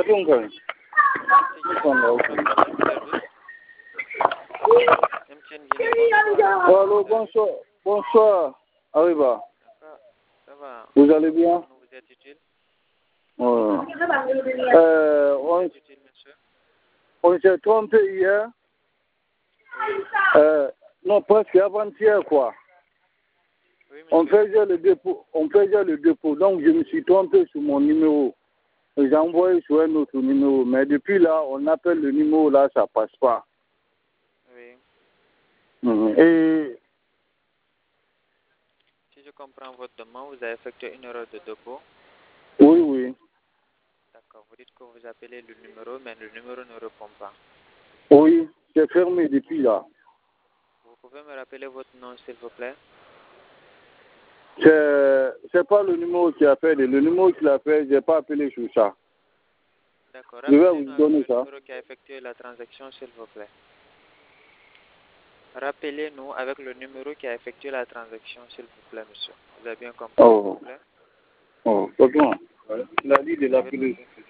avez encore. Allô, bonsoir. Bonsoir. Arriva. Ça va. Vous allez bien? Vous êtes utile? On s'est trompé hier. Non, presque avant-hier, quoi. Oui, On faisait le dépôt. Donc, je me suis trompé sur mon numéro. J'ai envoyé sur un autre numéro. Mais depuis là, on appelle le numéro là, ça passe pas. Oui. Et Si je comprends votre demande, vous avez effectué une erreur de dépôt. oui. D'accord. Vous dites que vous appelez le numéro, mais le numéro ne répond pas. Oui, c'est fermé depuis là. Vous pouvez me rappeler votre nom, s'il vous plaît? C'est pas le numéro qui a fait. Le numéro qui l'a fait, j'ai pas appelé sur ça. D'accord. Je vais vous donner ça. Le numéro qui a effectué la transaction, s'il vous plaît. Rappelez-nous avec le numéro qui a effectué la transaction, s'il vous plaît, monsieur. Vous avez bien compris, s'il vous plaît? Oh, pardon. Il a dit de l'appeler.